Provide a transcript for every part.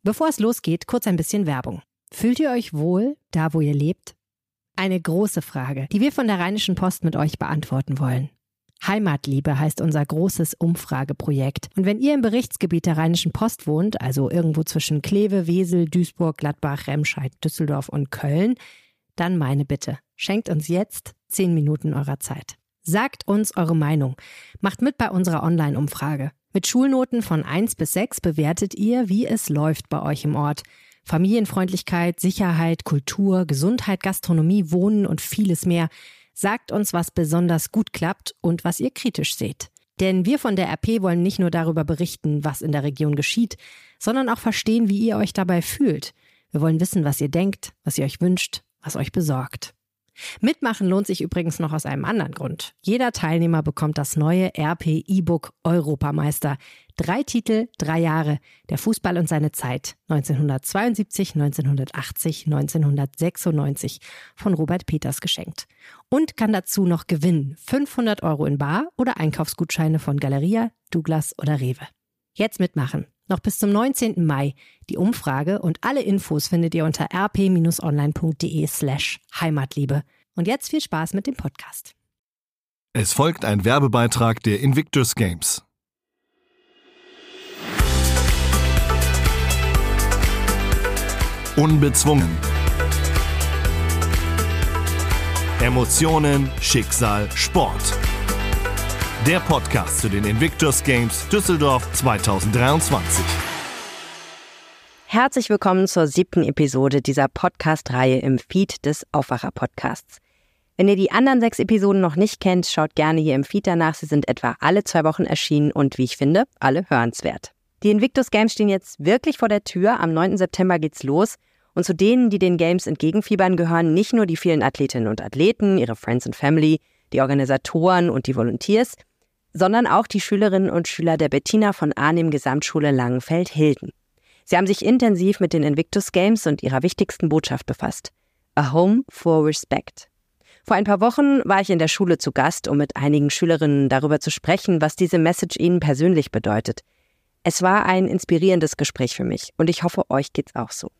Bevor es losgeht, kurz ein bisschen Werbung. Fühlt ihr euch wohl, da wo ihr lebt? Eine große Frage, die wir von der Rheinischen Post mit euch beantworten wollen. Heimatliebe heißt unser großes Umfrageprojekt. Und wenn ihr im Berichtsgebiet der Rheinischen Post wohnt, also irgendwo zwischen Kleve, Wesel, Duisburg, Gladbach, Remscheid, Düsseldorf und Köln, dann meine Bitte, schenkt uns jetzt 10 Minuten eurer Zeit. Sagt uns eure Meinung. Macht mit bei unserer Online-Umfrage. Mit Schulnoten von 1 bis 6 bewertet ihr, wie es läuft bei euch im Ort. Familienfreundlichkeit, Sicherheit, Kultur, Gesundheit, Gastronomie, Wohnen und vieles mehr. Sagt uns, was besonders gut klappt und was ihr kritisch seht. Denn wir von der RP wollen nicht nur darüber berichten, was in der Region geschieht, sondern auch verstehen, wie ihr euch dabei fühlt. Wir wollen wissen, was ihr denkt, was ihr euch wünscht, was euch besorgt. Mitmachen lohnt sich übrigens noch aus einem anderen Grund. Jeder Teilnehmer bekommt das neue RP E-Book Europameister. 3 Titel, 3 Jahre. Der Fußball und seine Zeit. 1972, 1980, 1996 von Robert Peters geschenkt. Und kann dazu noch gewinnen. 500 € in bar oder Einkaufsgutscheine von Galeria, Douglas oder Rewe. Jetzt mitmachen. Noch bis zum 19. Mai. Die Umfrage und alle Infos findet ihr unter rp-online.de/Heimatliebe. Und jetzt viel Spaß mit dem Podcast. Es folgt ein Werbebeitrag der Invictus Games. Unbezwungen. Emotionen, Schicksal, Sport. Der Podcast zu den Invictus Games Düsseldorf 2023. Herzlich willkommen zur 7. Episode dieser Podcast-Reihe im Feed des Aufwacher-Podcasts. Wenn ihr die anderen 6 Episoden noch nicht kennt, schaut gerne hier im Feed danach. Sie sind etwa alle 2 Wochen erschienen und, wie ich finde, alle hörenswert. Die Invictus Games stehen jetzt wirklich vor der Tür. Am 9. September geht's los. Und zu denen, die den Games entgegenfiebern, gehören nicht nur die vielen Athletinnen und Athleten, ihre Friends and Family, die Organisatoren und die Volunteers, sondern auch die Schülerinnen und Schüler der Bettina von Arnim Gesamtschule Langenfeld-Hilden. Sie haben sich intensiv mit den Invictus Games und ihrer wichtigsten Botschaft befasst: A Home for Respect. Vor ein paar Wochen war ich in der Schule zu Gast, um mit einigen Schülerinnen darüber zu sprechen, was diese Message ihnen persönlich bedeutet. Es war ein inspirierendes Gespräch für mich und ich hoffe, euch geht's auch so.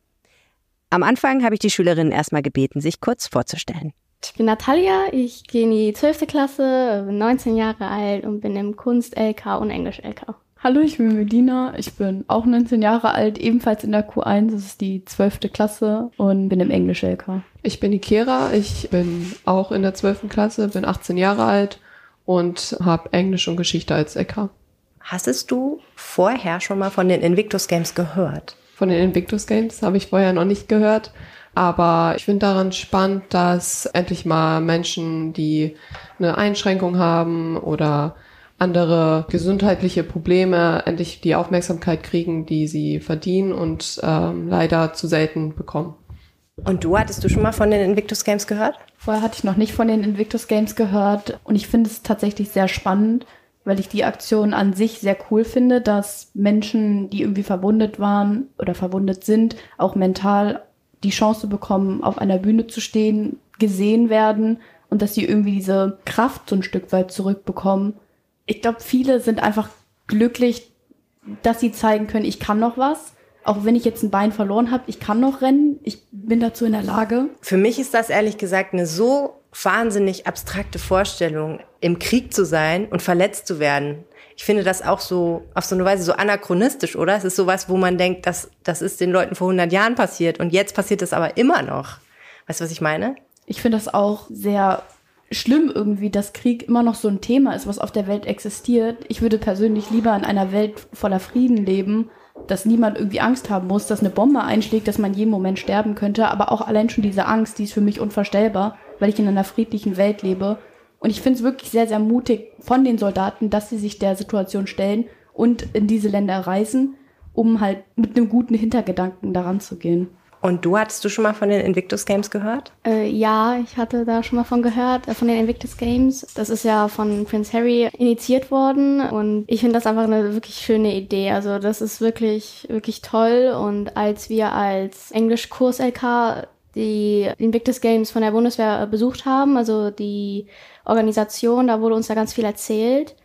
Am Anfang habe ich die Schülerinnen erstmal gebeten, sich kurz vorzustellen. Ich bin Natalia, ich gehe in die 12. Klasse, bin 19 Jahre alt und bin im Kunst-LK und Englisch-LK. Hallo, ich bin Medina, ich bin auch 19 Jahre alt, ebenfalls in der Q1, das ist die 12. Klasse und bin im Englisch-LK. Ich bin die Kera, ich bin auch in der 12. Klasse, bin 18 Jahre alt und habe Englisch und Geschichte als LK. Hast du vorher schon mal von den Invictus Games gehört? Von den Invictus Games habe ich vorher noch nicht gehört. Aber ich finde daran spannend, dass endlich mal Menschen, die eine Einschränkung haben oder andere gesundheitliche Probleme, endlich die Aufmerksamkeit kriegen, die sie verdienen und leider zu selten bekommen. Und hattest du schon mal von den Invictus Games gehört? Vorher hatte ich noch nicht von den Invictus Games gehört und ich finde es tatsächlich sehr spannend, weil ich die Aktion an sich sehr cool finde, dass Menschen, die irgendwie verwundet waren oder verwundet sind, auch mental die Chance bekommen, auf einer Bühne zu stehen, gesehen werden und dass sie irgendwie diese Kraft so ein Stück weit zurückbekommen. Ich glaube, viele sind einfach glücklich, dass sie zeigen können, ich kann noch was. Auch wenn ich jetzt ein Bein verloren habe, ich kann noch rennen, ich bin dazu in der Lage. Für mich ist das ehrlich gesagt eine so wahnsinnig abstrakte Vorstellung, im Krieg zu sein und verletzt zu werden. Ich finde das auch so auf so eine Weise so anachronistisch, oder? Es ist sowas, wo man denkt, das ist den Leuten vor 100 Jahren passiert und jetzt passiert es aber immer noch. Weißt du, was ich meine? Ich finde das auch sehr schlimm irgendwie, dass Krieg immer noch so ein Thema ist, was auf der Welt existiert. Ich würde persönlich lieber in einer Welt voller Frieden leben, dass niemand irgendwie Angst haben muss, dass eine Bombe einschlägt, dass man jeden Moment sterben könnte. Aber auch allein schon diese Angst, die ist für mich unvorstellbar, weil ich in einer friedlichen Welt lebe. Und ich finde es wirklich sehr, sehr mutig von den Soldaten, dass sie sich der Situation stellen und in diese Länder reisen, um halt mit einem guten Hintergedanken daran zu gehen. Und hattest du schon mal von den Invictus Games gehört? Ja, ich hatte da schon mal von gehört, von den Invictus Games. Das ist ja von Prince Harry initiiert worden und ich finde das einfach eine wirklich schöne Idee. Also das ist wirklich, wirklich toll und als wir als Englischkurs-LK die Invictus Games von der Bundeswehr besucht haben, also die Organisation, da wurde uns da ganz viel erzählt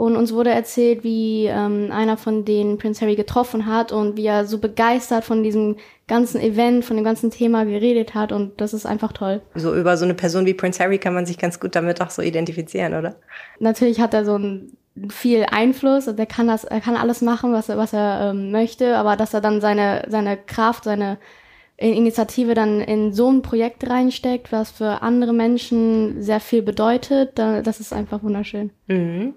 Und uns wurde erzählt, wie einer von denen Prince Harry getroffen hat und wie er so begeistert von diesem ganzen Event, von dem ganzen Thema geredet hat. Und das ist einfach toll. So über so eine Person wie Prince Harry kann man sich ganz gut damit auch so identifizieren, oder? Natürlich hat er so viel Einfluss. Er kann alles machen, was er möchte. Aber dass er dann seine Kraft, seine Initiative dann in so ein Projekt reinsteckt, was für andere Menschen sehr viel bedeutet, das ist einfach wunderschön. Mhm.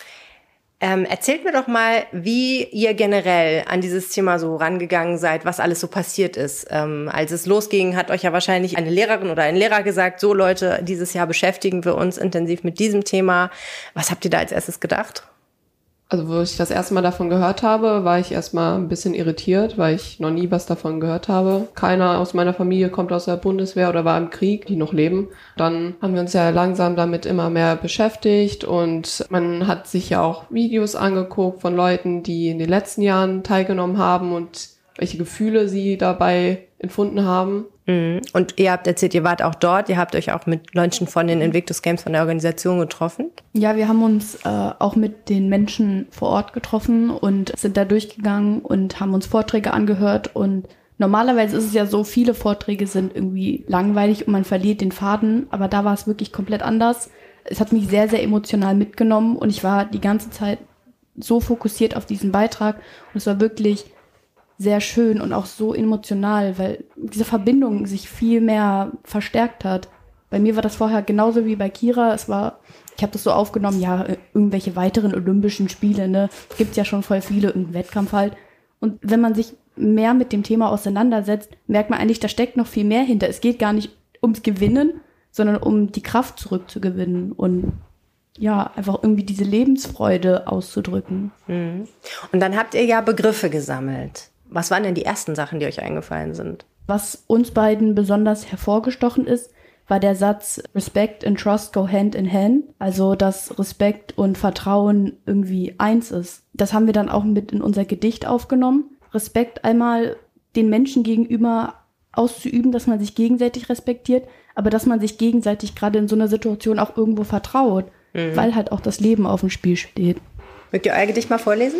Erzählt mir doch mal, wie ihr generell an dieses Thema so rangegangen seid, was alles so passiert ist. Als es losging, hat euch ja wahrscheinlich eine Lehrerin oder ein Lehrer gesagt, so Leute, dieses Jahr beschäftigen wir uns intensiv mit diesem Thema. Was habt ihr da als erstes gedacht? Also wo ich das erste Mal davon gehört habe, war ich erstmal ein bisschen irritiert, weil ich noch nie was davon gehört habe. Keiner aus meiner Familie kommt aus der Bundeswehr oder war im Krieg, die noch leben. Dann haben wir uns ja langsam damit immer mehr beschäftigt und man hat sich ja auch Videos angeguckt von Leuten, die in den letzten Jahren teilgenommen haben und welche Gefühle sie dabei empfunden haben. Und ihr habt erzählt, ihr wart auch dort, ihr habt euch auch mit Leuten von den Invictus Games, von der Organisation getroffen. Ja, wir haben uns auch mit den Menschen vor Ort getroffen und sind da durchgegangen und haben uns Vorträge angehört. Und normalerweise ist es ja so, viele Vorträge sind irgendwie langweilig und man verliert den Faden, aber da war es wirklich komplett anders. Es hat mich sehr, sehr emotional mitgenommen und ich war die ganze Zeit so fokussiert auf diesen Beitrag und es war wirklich sehr schön und auch so emotional, weil diese Verbindung sich viel mehr verstärkt hat. Bei mir war das vorher genauso wie bei Kira. Ich habe das so aufgenommen, ja, irgendwelche weiteren Olympischen Spiele, ne, gibt's ja schon voll viele, irgendein Wettkampf halt. Und wenn man sich mehr mit dem Thema auseinandersetzt, merkt man eigentlich, da steckt noch viel mehr hinter. Es geht gar nicht ums Gewinnen, sondern um die Kraft zurückzugewinnen und ja, einfach irgendwie diese Lebensfreude auszudrücken. Und dann habt ihr ja Begriffe gesammelt. Was waren denn die ersten Sachen, die euch eingefallen sind? Was uns beiden besonders hervorgestochen ist, war der Satz Respect and Trust go hand in hand. Also, dass Respekt und Vertrauen irgendwie eins ist. Das haben wir dann auch mit in unser Gedicht aufgenommen. Respekt einmal den Menschen gegenüber auszuüben, dass man sich gegenseitig respektiert, aber dass man sich gegenseitig gerade in so einer Situation auch irgendwo vertraut, weil halt auch das Leben auf dem Spiel steht. Mögt ihr euer Gedicht mal vorlesen?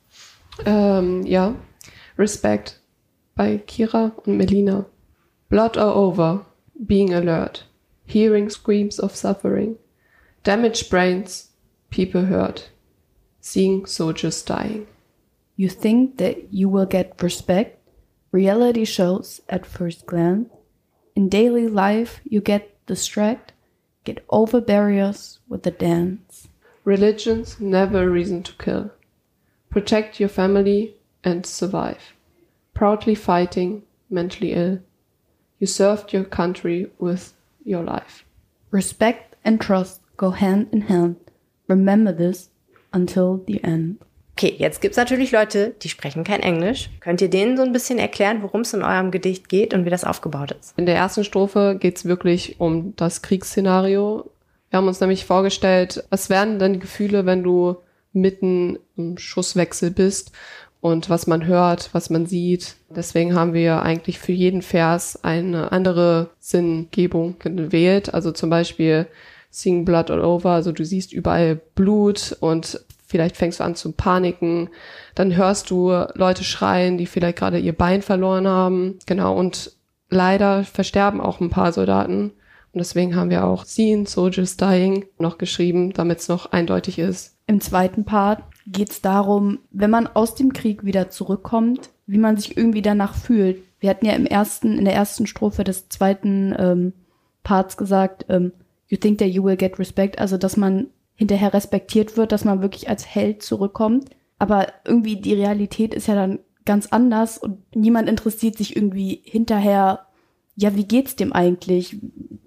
Ja. Respect bei Kira und Melina. Blood all over, being alert, hearing screams of suffering, damaged brains, people hurt, seeing soldiers dying. You think that you will get respect? Reality shows at first glance. In daily life you get distracted, get over barriers with the dance. Religion's never a reason to kill. Protect your family and survive. Proudly fighting, mentally ill. You served your country with your life. Respect and trust go hand in hand. Remember this until the end. Okay, jetzt gibt's natürlich Leute, die sprechen kein Englisch. Könnt ihr denen so ein bisschen erklären, worum es in eurem Gedicht geht und wie das aufgebaut ist? In der ersten Strophe geht's wirklich um das Kriegsszenario. Wir haben uns nämlich vorgestellt, was wären denn die Gefühle, wenn du mitten im Schusswechsel bist und was man hört, was man sieht. Deswegen haben wir eigentlich für jeden Vers eine andere Sinngebung gewählt. Also zum Beispiel Seeing Blood All Over, also du siehst überall Blut und vielleicht fängst du an zu paniken. Dann hörst du Leute schreien, die vielleicht gerade ihr Bein verloren haben. Genau, und leider versterben auch ein paar Soldaten. Und deswegen haben wir auch Seeing Soldiers Dying noch geschrieben, damit es noch eindeutig ist. Im zweiten Part geht es darum, wenn man aus dem Krieg wieder zurückkommt, wie man sich irgendwie danach fühlt. Wir hatten ja in der ersten Strophe des zweiten Parts gesagt, you think that you will get respect, also dass man hinterher respektiert wird, dass man wirklich als Held zurückkommt. Aber irgendwie die Realität ist ja dann ganz anders und niemand interessiert sich irgendwie hinterher, ja, wie geht's dem eigentlich?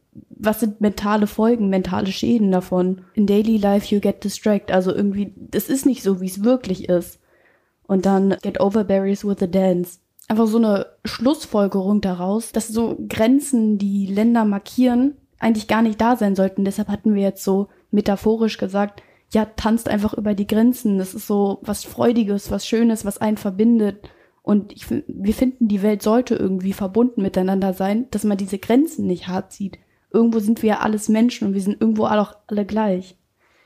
Was sind mentale Folgen, mentale Schäden davon? In daily life you get distracted. Also irgendwie, das ist nicht so, wie es wirklich ist. Und dann get over barriers with a dance. Einfach so eine Schlussfolgerung daraus, dass so Grenzen, die Länder markieren, eigentlich gar nicht da sein sollten. Deshalb hatten wir jetzt so metaphorisch gesagt, ja, tanzt einfach über die Grenzen. Das ist so was Freudiges, was Schönes, was einen verbindet. Und wir finden, die Welt sollte irgendwie verbunden miteinander sein, dass man diese Grenzen nicht hart zieht. Irgendwo sind wir ja alles Menschen und wir sind irgendwo auch alle gleich.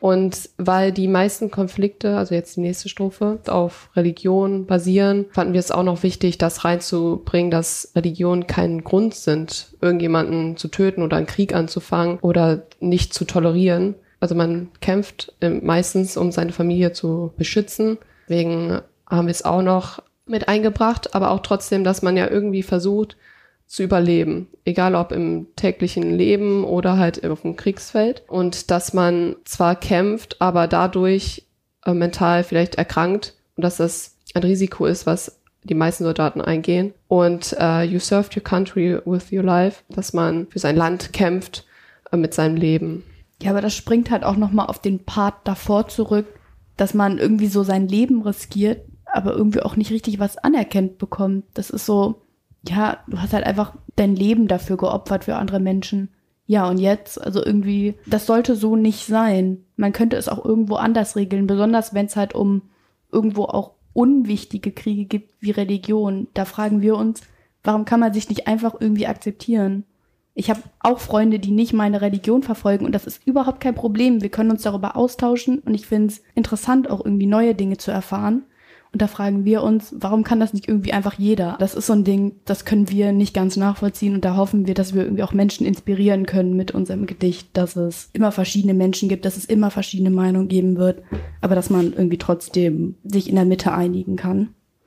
Und weil die meisten Konflikte, also jetzt die nächste Strophe, auf Religion basieren, fanden wir es auch noch wichtig, das reinzubringen, dass Religionen kein Grund sind, irgendjemanden zu töten oder einen Krieg anzufangen oder nicht zu tolerieren. Also man kämpft meistens, um seine Familie zu beschützen. Deswegen haben wir es auch noch mit eingebracht, aber auch trotzdem, dass man ja irgendwie versucht zu überleben, egal ob im täglichen Leben oder halt auf dem Kriegsfeld, und dass man zwar kämpft, aber dadurch mental vielleicht erkrankt und dass das ein Risiko ist, was die meisten Soldaten eingehen. Und you served your country with your life, dass man für sein Land kämpft mit seinem Leben. Ja, aber das springt halt auch nochmal auf den Part davor zurück, dass man irgendwie so sein Leben riskiert, aber irgendwie auch nicht richtig was anerkannt bekommt. Das ist so, ja, du hast halt einfach dein Leben dafür geopfert für andere Menschen. Ja, und jetzt, also irgendwie, das sollte so nicht sein. Man könnte es auch irgendwo anders regeln, besonders wenn es halt um irgendwo auch unwichtige Kriege gibt, wie Religion. Da fragen wir uns, warum kann man sich nicht einfach irgendwie akzeptieren? Ich habe auch Freunde, die nicht meine Religion verfolgen, und das ist überhaupt kein Problem. Wir können uns darüber austauschen, und ich finde es interessant, auch irgendwie neue Dinge zu erfahren. Und da fragen wir uns, warum kann das nicht irgendwie einfach jeder? Das ist so ein Ding, das können wir nicht ganz nachvollziehen, und da hoffen wir, dass wir irgendwie auch Menschen inspirieren können mit unserem Gedicht, dass es immer verschiedene Menschen gibt, dass es immer verschiedene Meinungen geben wird, aber dass man irgendwie trotzdem sich in der Mitte einigen kann.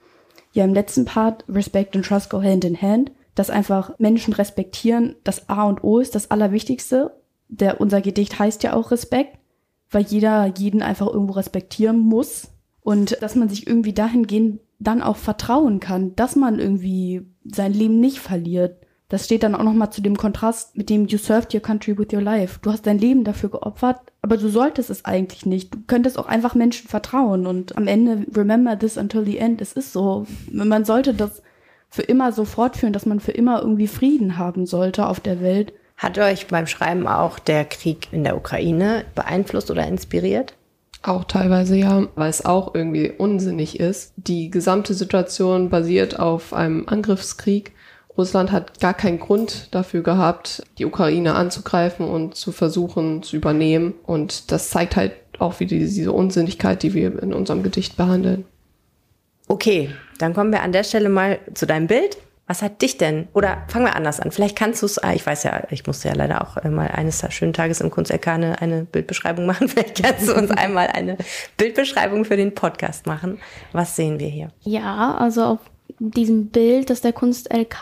Ja, im letzten Part, Respect and Trust go hand in hand, dass einfach Menschen respektieren, das A und O ist das Allerwichtigste. Unser Gedicht heißt ja auch Respekt, weil jeder jeden einfach irgendwo respektieren muss. Und dass man sich irgendwie dahingehend dann auch vertrauen kann, dass man irgendwie sein Leben nicht verliert. Das steht dann auch nochmal zu dem Kontrast mit dem You served your country with your life. Du hast dein Leben dafür geopfert, aber du solltest es eigentlich nicht. Du könntest auch einfach Menschen vertrauen, und am Ende, remember this until the end, es ist so. Man sollte das für immer so fortführen, dass man für immer irgendwie Frieden haben sollte auf der Welt. Hat euch beim Schreiben auch der Krieg in der Ukraine beeinflusst oder inspiriert? Auch teilweise ja, weil es auch irgendwie unsinnig ist. Die gesamte Situation basiert auf einem Angriffskrieg. Russland hat gar keinen Grund dafür gehabt, die Ukraine anzugreifen und zu versuchen zu übernehmen. Und das zeigt halt auch wieder diese Unsinnigkeit, die wir in unserem Gedicht behandeln. Okay, dann kommen wir an der Stelle mal zu deinem Bild. Was hat dich denn, oder fangen wir anders an, vielleicht kannst du es, ich weiß ja, ich musste ja leider auch mal eines schönen Tages im Kunst-LK eine Bildbeschreibung machen, vielleicht kannst du uns einmal eine Bildbeschreibung für den Podcast machen. Was sehen wir hier? Ja, also auf diesem Bild, das der Kunst-LK,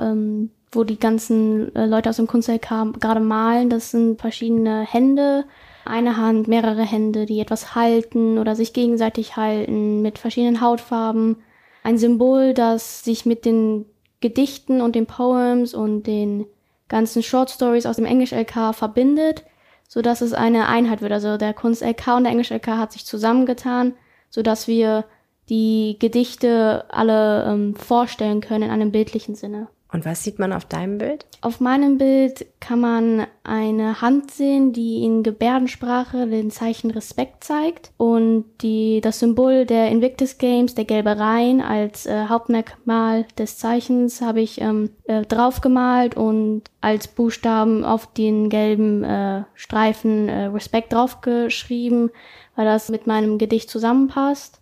wo die ganzen Leute aus dem Kunst-LK gerade malen, das sind verschiedene Hände, eine Hand, mehrere Hände, die etwas halten oder sich gegenseitig halten mit verschiedenen Hautfarben. Ein Symbol, das sich mit den Gedichten und den Poems und den ganzen Short Stories aus dem Englisch-LK verbindet, sodass es eine Einheit wird. Also der Kunst-LK und der Englisch-LK hat sich zusammengetan, sodass wir die Gedichte alle vorstellen können in einem bildlichen Sinne. Und was sieht man auf deinem Bild? Auf meinem Bild kann man eine Hand sehen, die in Gebärdensprache den Zeichen Respekt zeigt. Und das Symbol der Invictus Games, der gelbe Rein, als Hauptmerkmal des Zeichens habe ich draufgemalt und als Buchstaben auf den gelben Streifen Respekt draufgeschrieben, weil das mit meinem Gedicht zusammenpasst.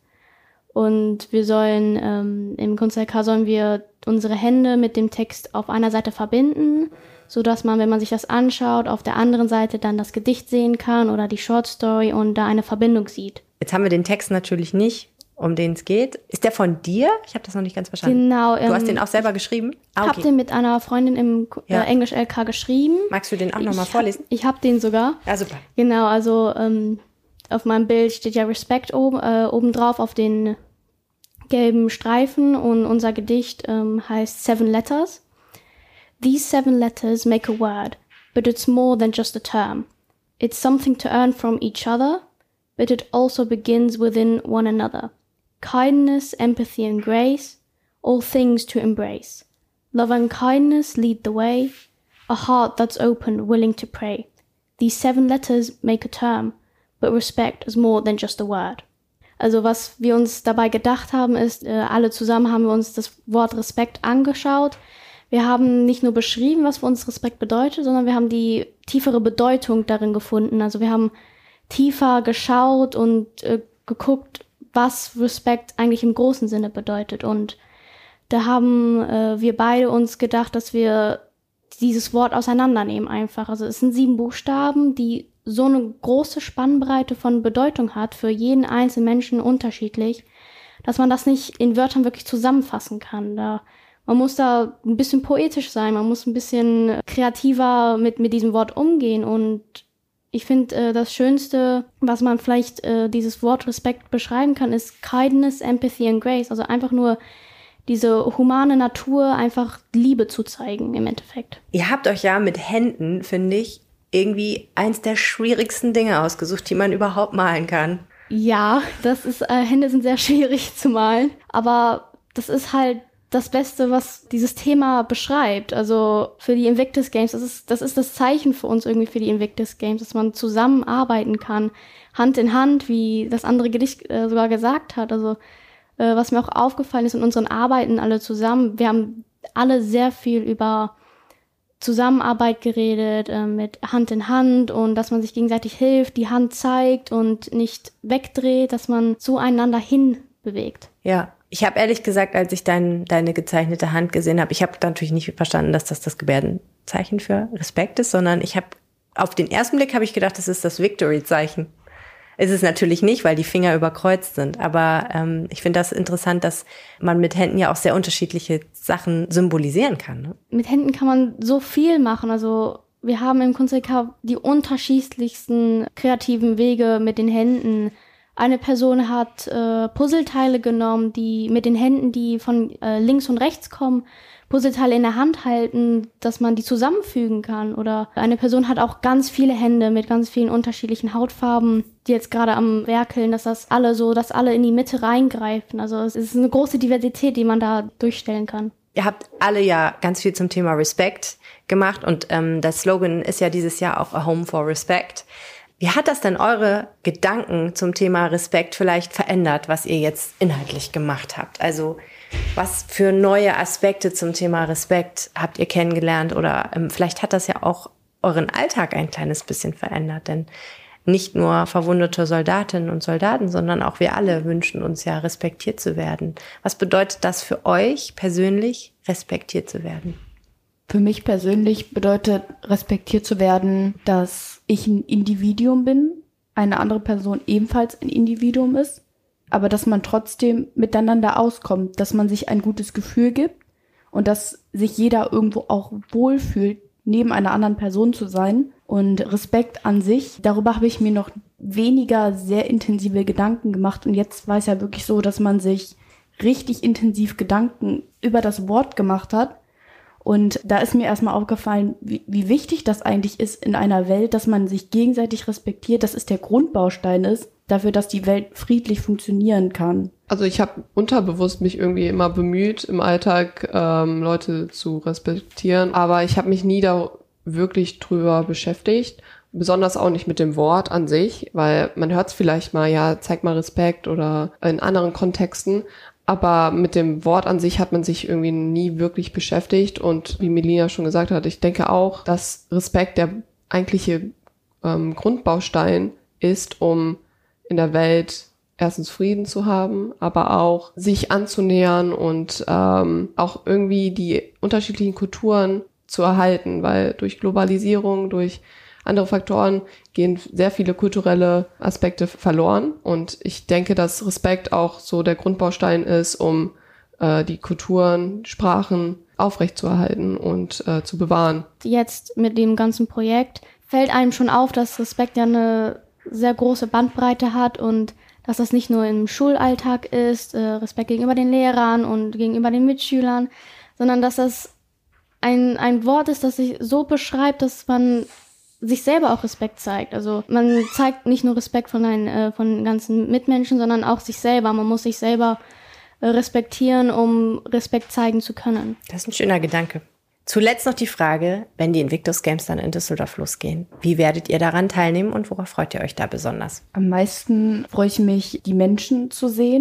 Und wir sollen, im Kunst-LK sollen wir unsere Hände mit dem Text auf einer Seite verbinden, sodass man, wenn man sich das anschaut, auf der anderen Seite dann das Gedicht sehen kann oder die Short Story und da eine Verbindung sieht. Jetzt haben wir den Text natürlich nicht, um den es geht. Ist der von dir? Ich habe das noch nicht ganz verstanden. Genau. Du hast den auch selber geschrieben? Ich habe den mit einer Freundin im Englisch-LK geschrieben. Magst du den auch nochmal vorlesen? Ich habe den sogar. Ja, super. Genau, also auf meinem Bild steht ja Respect oben drauf auf den gelben Streifen, und unser Gedicht heißt 7 Letters. These 7 letters make a word, but it's more than just a term. It's something to earn from each other, but it also begins within one another. Kindness, empathy and grace, all things to embrace. Love and kindness lead the way, a heart that's open, willing to pray. These 7 letters make a term, but respect is more than just a word. Also was wir uns dabei gedacht haben, ist, alle zusammen haben wir uns das Wort Respekt angeschaut. Wir haben nicht nur beschrieben, was für uns Respekt bedeutet, sondern wir haben die tiefere Bedeutung darin gefunden. Also wir haben tiefer geschaut und geguckt, was Respekt eigentlich im großen Sinne bedeutet. Und da haben wir beide uns gedacht, dass wir dieses Wort auseinandernehmen einfach. Also es sind 7 Buchstaben, die so eine große Spannbreite von Bedeutung hat, für jeden einzelnen Menschen unterschiedlich, dass man das nicht in Wörtern wirklich zusammenfassen kann. Man muss da ein bisschen poetisch sein, man muss ein bisschen kreativer mit diesem Wort umgehen. Und ich finde, das Schönste, was man vielleicht dieses Wort Respekt beschreiben kann, ist Kindness, Empathy and Grace. Also einfach nur diese humane Natur, einfach Liebe zu zeigen im Endeffekt. Ihr habt euch ja mit Händen, finde ich, irgendwie eins der schwierigsten Dinge ausgesucht, die man überhaupt malen kann. Ja, Hände sind sehr schwierig zu malen, aber das ist halt das Beste, was dieses Thema beschreibt. Also für die Invictus Games, das ist das Zeichen für uns irgendwie für die Invictus Games, dass man zusammenarbeiten kann, Hand in Hand, wie das andere Gedicht sogar gesagt hat. Also was mir auch aufgefallen ist in unseren Arbeiten alle zusammen, wir haben alle sehr viel über Zusammenarbeit geredet, mit Hand in Hand und dass man sich gegenseitig hilft, die Hand zeigt und nicht wegdreht, dass man zueinander hinbewegt. Ja, ich habe ehrlich gesagt, als ich deine gezeichnete Hand gesehen habe, ich habe natürlich nicht verstanden, dass das Gebärdenzeichen für Respekt ist, sondern auf den ersten Blick habe ich gedacht, das ist das Victory-Zeichen. Ist es natürlich nicht, weil die Finger überkreuzt sind. Aber ich finde das interessant, dass man mit Händen ja auch sehr unterschiedliche Sachen symbolisieren kann. Ne? Mit Händen kann man so viel machen. Also wir haben im Kunst-LK die unterschiedlichsten kreativen Wege mit den Händen. Eine Person hat Puzzleteile genommen, die mit den Händen, die von links und rechts kommen, Puzzleteile in der Hand halten, dass man die zusammenfügen kann. Oder eine Person hat auch ganz viele Hände mit ganz vielen unterschiedlichen Hautfarben, die jetzt gerade am Werkeln, dass alle in die Mitte reingreifen. Also es ist eine große Diversität, die man da durchstellen kann. Ihr habt alle ja ganz viel zum Thema Respect gemacht und der Slogan ist ja dieses Jahr auch A Home for Respect. Wie hat das denn eure Gedanken zum Thema Respekt vielleicht verändert, was ihr jetzt inhaltlich gemacht habt? Also was für neue Aspekte zum Thema Respekt habt ihr kennengelernt? Oder vielleicht hat das ja auch euren Alltag ein kleines bisschen verändert. Denn nicht nur verwundete Soldatinnen und Soldaten, sondern auch wir alle wünschen uns ja, respektiert zu werden. Was bedeutet das für euch persönlich, respektiert zu werden? Für mich persönlich bedeutet respektiert zu werden, dass ich ein Individuum bin, eine andere Person ebenfalls ein Individuum ist, aber dass man trotzdem miteinander auskommt, dass man sich ein gutes Gefühl gibt und dass sich jeder irgendwo auch wohlfühlt, neben einer anderen Person zu sein. Und Respekt an sich, darüber habe ich mir noch weniger sehr intensive Gedanken gemacht. Und jetzt war es ja wirklich so, dass man sich richtig intensiv Gedanken über das Wort gemacht hat. Und da ist mir erstmal aufgefallen, wie wichtig das eigentlich ist in einer Welt, dass man sich gegenseitig respektiert, dass es der Grundbaustein ist dafür, dass die Welt friedlich funktionieren kann. Also ich habe unterbewusst mich irgendwie immer bemüht, im Alltag Leute zu respektieren, aber ich habe mich nie da wirklich drüber beschäftigt, besonders auch nicht mit dem Wort an sich, weil man hört es vielleicht mal, ja, zeig mal Respekt oder in anderen Kontexten, aber mit dem Wort an sich hat man sich irgendwie nie wirklich beschäftigt und wie Melina schon gesagt hat, ich denke auch, dass Respekt der eigentliche Grundbaustein ist, um in der Welt erstens Frieden zu haben, aber auch sich anzunähern und auch irgendwie die unterschiedlichen Kulturen zu erhalten, weil durch Globalisierung, durch andere Faktoren gehen sehr viele kulturelle Aspekte verloren und ich denke, dass Respekt auch so der Grundbaustein ist, um die Kulturen, Sprachen aufrechtzuerhalten und zu bewahren. Jetzt mit dem ganzen Projekt fällt einem schon auf, dass Respekt ja eine sehr große Bandbreite hat und dass das nicht nur im Schulalltag ist, Respekt gegenüber den Lehrern und gegenüber den Mitschülern, sondern dass das ein Wort ist, das sich so beschreibt, dass man sich selber auch Respekt zeigt. Also man zeigt nicht nur Respekt von den ganzen Mitmenschen, sondern auch sich selber. Man muss sich selber respektieren, um Respekt zeigen zu können. Das ist ein schöner Gedanke. Zuletzt noch die Frage, wenn die Invictus Games dann in Düsseldorf losgehen, wie werdet ihr daran teilnehmen und worauf freut ihr euch da besonders? Am meisten freue ich mich, die Menschen zu sehen,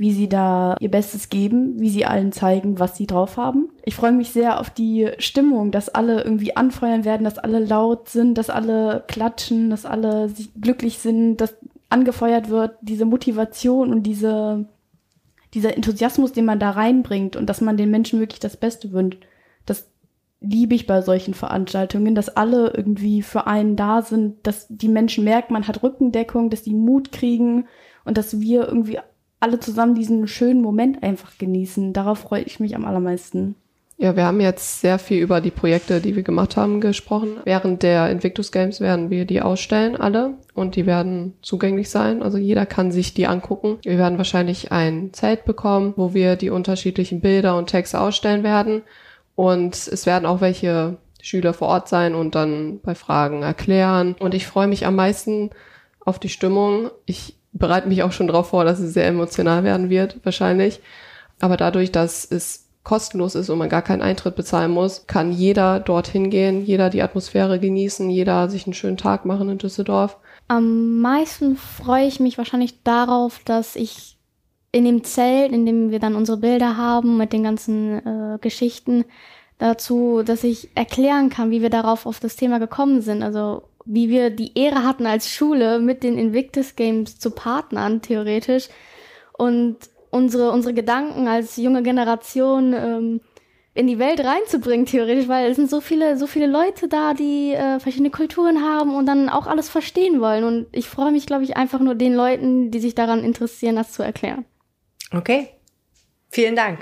wie sie da ihr Bestes geben, wie sie allen zeigen, was sie drauf haben. Ich freue mich sehr auf die Stimmung, dass alle irgendwie anfeuern werden, dass alle laut sind, dass alle klatschen, dass alle glücklich sind, dass angefeuert wird, diese Motivation und dieser Enthusiasmus, den man da reinbringt und dass man den Menschen wirklich das Beste wünscht. Das liebe ich bei solchen Veranstaltungen, dass alle irgendwie für einen da sind, dass die Menschen merken, man hat Rückendeckung, dass die Mut kriegen und dass wir irgendwie alle zusammen diesen schönen Moment einfach genießen. Darauf freue ich mich am allermeisten. Ja, wir haben jetzt sehr viel über die Projekte, die wir gemacht haben, gesprochen. Während der Invictus Games werden wir die ausstellen, alle. Und die werden zugänglich sein. Also jeder kann sich die angucken. Wir werden wahrscheinlich ein Zelt bekommen, wo wir die unterschiedlichen Bilder und Texte ausstellen werden. Und es werden auch welche Schüler vor Ort sein und dann bei Fragen erklären. Und ich freue mich am meisten auf die Stimmung. Ich bereite mich auch schon darauf vor, dass es sehr emotional werden wird, wahrscheinlich. Aber dadurch, dass es kostenlos ist und man gar keinen Eintritt bezahlen muss, kann jeder dorthin gehen, jeder die Atmosphäre genießen, jeder sich einen schönen Tag machen in Düsseldorf. Am meisten freue ich mich wahrscheinlich darauf, dass ich in dem Zelt, in dem wir dann unsere Bilder haben, mit den ganzen Geschichten dazu, dass ich erklären kann, wie wir darauf auf das Thema gekommen sind. Also wie wir die Ehre hatten als Schule, mit den Invictus Games zu partnern, theoretisch. Und unsere Gedanken als junge Generation in die Welt reinzubringen, theoretisch, weil es sind so viele Leute da, die verschiedene Kulturen haben und dann auch alles verstehen wollen. Und ich freue mich, glaube ich, einfach nur den Leuten, die sich daran interessieren, das zu erklären. Okay, vielen Dank.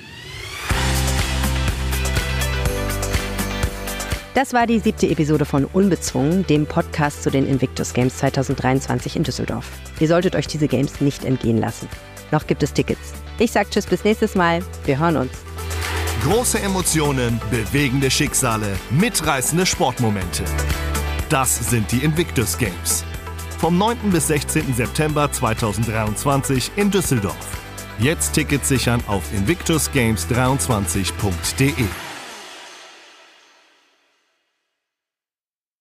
Das war die 7. Episode von Unbezwungen, dem Podcast zu den Invictus Games 2023 in Düsseldorf. Ihr solltet euch diese Games nicht entgehen lassen. Noch gibt es Tickets. Ich sag Tschüss, bis nächstes Mal. Wir hören uns. Große Emotionen, bewegende Schicksale, mitreißende Sportmomente. Das sind die Invictus Games. Vom 9. bis 16. September 2023 in Düsseldorf. Jetzt Tickets sichern auf invictusgames23.de.